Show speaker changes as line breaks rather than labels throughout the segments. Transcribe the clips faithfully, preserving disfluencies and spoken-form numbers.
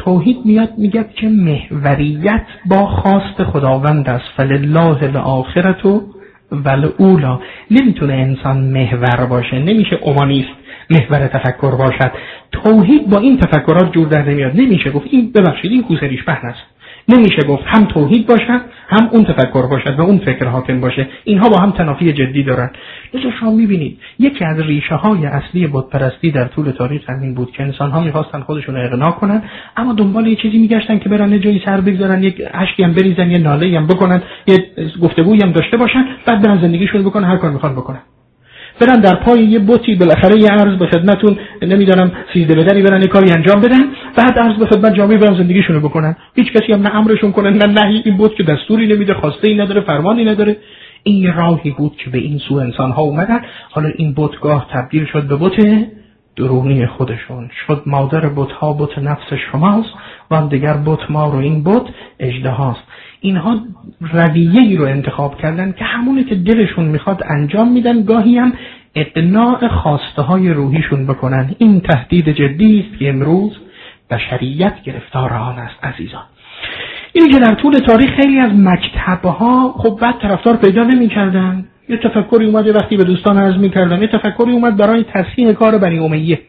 توحید میاد میگه که محوریت با خواست خداوند است، فلله الاخرة والاولی. نمیتونه انسان محور باشه، نمیشه اومانیست محور تفکر باشد. توحید با این تفکرات جور در نمیاد. نمیشه گفت این ببخشید این کوسریش پهن است. نمیشه گفت هم توحید باشد هم اون تفکر باشد و اون فکر حاکم باشه. اینها با هم تنافی جدی دارن. لذا شما میبینید یکی از ریشه های اصلی بت پرستی در طول تاریخ همین بود که انسان ها میخواستن خودشون رو اقناع کنن، اما دنبال یه چیزی میگشتن که برن جایی سر بگذارن، یک اشکی هم بریزن، یه ناله‌ای هم بکنن، یه گفتگویی هم داشته باشن، بعد برن زندگیشون بکنن، هر کار میخوان بکنن. برن در پای یه بوتی بالاخره یه عرض به خدمتون نمیدونم سیزده بدری برن یه کاری انجام بدن، بعد عرض به خدمت جامعه برن زندگیشونو بکنن. هیچ کسی هم نه امرشون کنه نه نهی. این بوت که دستوری نمیده، خواسته‌ای نداره، فرمانی نداره. این یه راهی بود که به این سو انسان ها اومدن. حالا این بتگاه تبدیل شد به بت درونی خودشون، شد مادر بت ها بت نفس شماست و هم دیگر بت ما رو این بت اژدهاست. اینها رویه‌ای رو انتخاب کردن که همونه که دلشون میخواد انجام میدن، گاهی هم اقناع خواسته های روحیشون بکنن. این تهدید جدی است که امروز بشریت گرفتار آن است عزیزان. اینی که در طول تاریخ خیلی از مکتب‌ها خب بعد طرفدار پیدا نمی‌کردن. یه تفکری اومد یه وقتی به دوستان عرض می‌کردن، یه تفکری اومد برای تصحیح کار بنی امیه.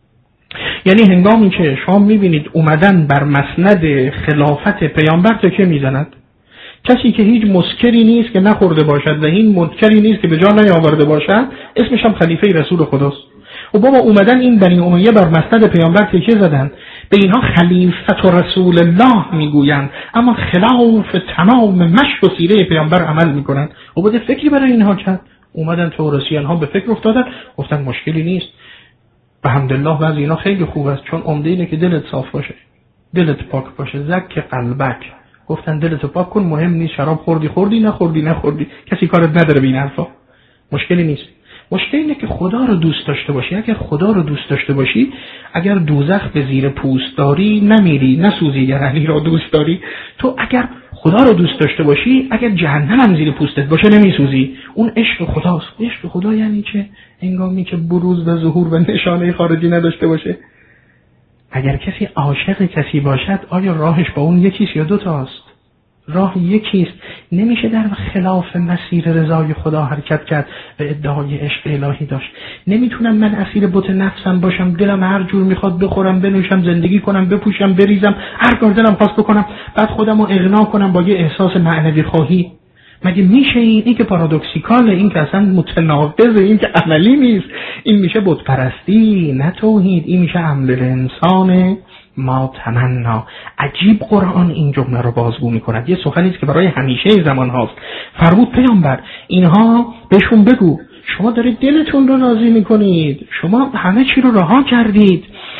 یعنی هنگامی که شما می‌بینید اومدن بر مسند خلافت پیامبر تکیه می‌زند، کسی که هیچ مسکری نیست که نخورده باشد و این منکری نیست که به جا نیاورده باشد، اسمش هم خلیفه رسول خداست. و بابا اومدن این بنی امیه بر مسند پیامبر تکیه زدن، به اینها خلیفت و رسول الله میگویند، اما خلاف تمام مشق و سیره پیامبر عمل میکنند. و بده فکری برای اینها کرد. اومدن توریسین ها به فکر افتادن، گفتن مشکلی نیست، به حمدالله بعضی اینا خیلی خوب است، چون عمده اینه که دلت صاف باشه، دلت پاک باشه، زک قلبک. گفتن دلت پاک کن، مهم نیست شراب خوردی خوردی نخوردی نخوردی، کسی کارت نداره به این حرفا، مشکلی نیست. مشکل اینه که خدا رو دوست داشته باشی. اگر خدا رو دوست داشته باشی، اگر دوزخ به زیر پوست داری نمیری، نسوزی. اگر علی رو دوست داری، تو اگر خدا رو دوست داشته باشی، اگر جهنم هم زیر پوستت باشه نمیسوزی. اون عشق خداست. عشق خدا یعنی چه؟ هنگامی که بروز و ظهور و نشانه خارجی نداشته باشه. اگر کسی عاشق کسی باشد، آیا راهش با اون یکیست یا دوتاست؟ راه یکیست. نمیشه در خلاف مسیر رضای خدا حرکت کرد و ادعای عشق الهی داشت. نمیتونم من اسیر بت نفسم باشم، دلم هر جور میخواد بخورم بنوشم، زندگی کنم، بپوشم، بریزم، هر کار دلم خواست بکنم، بعد خودم رو اغنا کنم با یه احساس معنوی خواهی. مگه میشه این؟ این که پارادوکسیکاله، این که اصلا متناقضه، این که عملی نیست. این میشه بت پرستی نه توحید. این میشه عمل انسان ما تمنا. عجیب قرآن این جمله رو بازگو میکند. یه سخنی است که برای همیشه زمان هاست. فرمود پیامبر اینها بهشون بگو شما دارید دلتون رو راضی میکنید، شما همه چی رو رها کردید.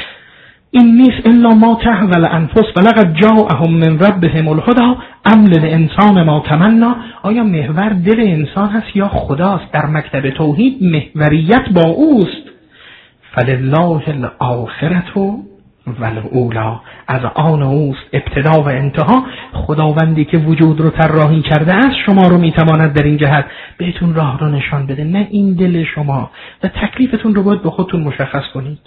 این نیست الا ما تهوى الانفس ولقد جاءهم من ربهم الهدى ام للانسان ما تمنا. آیا محور دل انسان هست یا خداست؟ در مکتب توحید محوریت با اوست. فلله الاخرة والاولی. از آن اوست ابتدا و انتها. خداوندی که وجود رو طراحی کرده است شما رو میتواند در این جهت بهتون راه رو نشان بده، نه این دل شما. و تکلیفتون رو باید به خودتون مشخص کنید.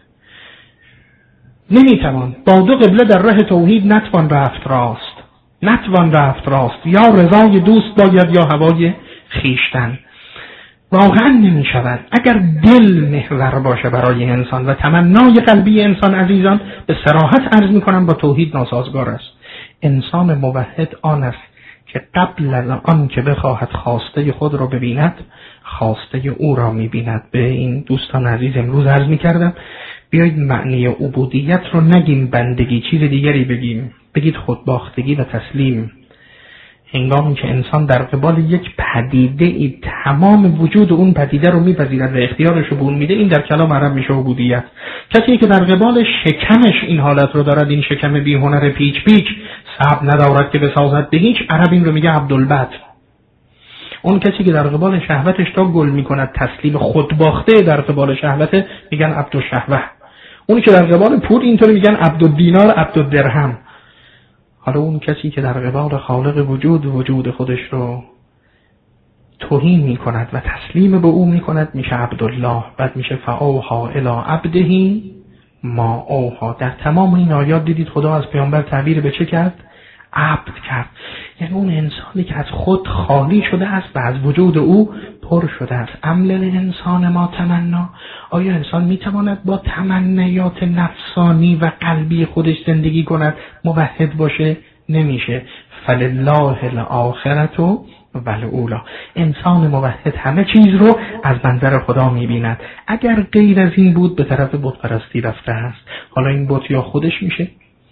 نمیتوان با دو قبله در راه توحید نتوان رفت راست، نتوان رفت راست. یا رضای دوست باید یا هوای خیشتن. واقعا نمی شود. اگر دل محور باشه برای انسان و تمنای قلبی انسان عزیزان، به صراحت عرض می کنم با توحید ناسازگار است. انسان موحد آن است که قبل از آن که بخواهد خواسته خود را ببیند، خواسته او را می بیند. به این دوستان عزیز امروز عرض می کردم بیایید معنی عبودیت رو نگیم بندگی، چیز دیگری بگیم. بگید خودباختگی و تسلیم. هنگامی که انسان در قبال یک پدیده ای تمام وجود اون پدیده رو میپذیرد و اختیارش رو به اون میده، این در کلام عرب میشه عبودیت. کسی که در قبال شکمش این حالت رو دارد، این شکم بی هنر پیچ پیچ، صبر ندارد که بسازد به هیچ، عرب این رو میگه عبدالبد. اون کسی که در قبال شهوتش تا گل میکند، تسلیم خودباخته در قبال شهوت، میگن عبدالشهوه. اونی که در قبال پول اینطوری میگن عبدالدینار عبدالدرهم. حالا اون کسی که در قبال خالق وجود وجود خودش رو توهین می کند و تسلیم به او می کند میشه عبدالله. بعد میشه فاوحی الی عبده ما اوها. در تمام این آیات دیدید خدا از پیامبر تعبیر به چه کرد؟ عبد کرد. یعنی اون انسانی که از خود خالی شده است و از وجود او پر شده است. املل انسان ما تمنا. آیا انسان میتواند با تمنیات نفسانی و قلبی خودش زندگی کند، موحد باشه؟ نمیشه. فلله الاخرة والاولی. انسان موحد همه چیز رو از منظر خدا میبیند. اگر غیر از این بود به طرف بت پرستی رفته است. حالا این بت یا خودش میشه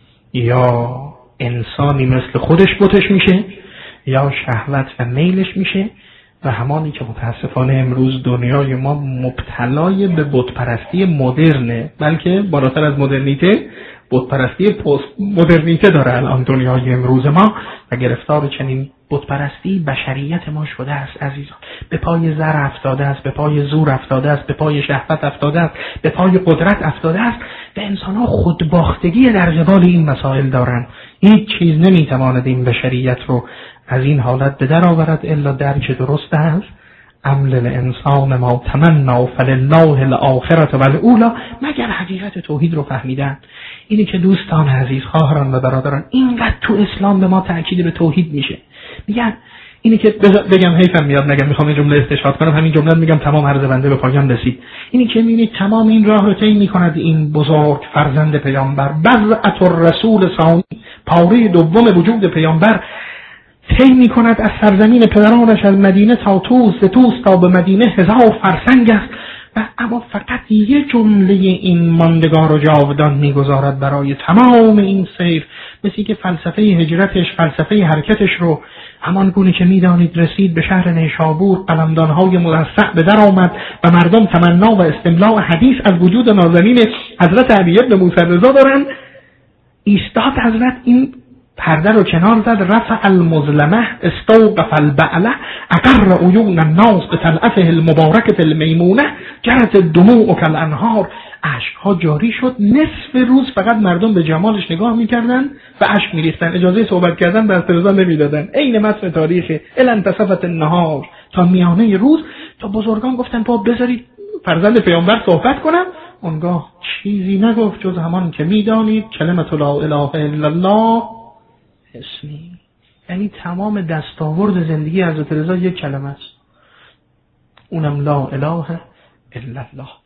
یا انسانی مثل خودش بتش میشه یا شهوت و میلش میشه و همانی که متاسفانه امروز دنیای ما مبتلای به بت پرستی مدرنه، بلکه بالاتر از مدرنیته بت پرستی پست مدرنیته داره الان دنیای امروز ما و گرفتار چنین بت پرستی بشریت ما شده است عزیزان. به پای زر افتاده است، به پای زور افتاده است، به پای شهوت افتاده است، به پای قدرت افتاده است و انسان‌ها خودباختگی در قبال این مسائل دارند. هیچ چیز نمیتواند این بشریت رو از این حالت به در آورد الا درک درست است. املل انسان ما تمنا فلله الاخرة والاولی. مگر حقیقت توحید رو فهمیدن. اینی که دوستان عزیز، خواهران و برادران، اینقدر تو اسلام به ما تأکید به توحید میشه. میگن اینی که بگم حیفم میاد نگم، میخوام این جمله استشهاد کنم، همین جمله میگم تمام عرض بنده به پایان رسید. اینی که میبینید تمام این راه رو طی میکند این بزرگ فرزند پیامبر، بضعة الرسول ثانی، پاره دوم وجود پیامبر، طی میکند از سرزمین پدرانش از مدینه تا توس، توس تا به مدینه هزار فرسنگ است و اما فقط یک جمله این ماندگار و جاودان میگذارد برای تمام این سیر. مثل که فلسفه هجرتش، فلسفه حرکتش رو همان گونه که میدانید رسید به شهر نیشابور، قلمدانهای مرصع به در آمد و مردم تمنا و استملاء حدیث از وجود نازنین حضرت علی بن موسی رضا دارن. ایستاد حضرت، این پرده رو کنار زد، رفع المظلمه استوقف البعله اقر عیون الناس به طلعته المبارکه المیمونه جرت الدموع کالانهار. اشک‌ها جاری شد. نصف روز فقط مردم به جمالش نگاه می‌کردن و اشک می‌ریختن. اجازه صحبت کردن به رضا نمی‌دادن. عین متن تاریخ الانتصفت النهار، تا میانه روز تا بزرگان گفتن با بذارید فرزند پیامبر صحبت کنم. اونگاه چیزی نگفت جز همان که می‌دانید کلمة لا اله الا الله اسمی. یعنی تمام دستاورد زندگی حضرت رضا یک کلمه است، اونم لا اله الا الله.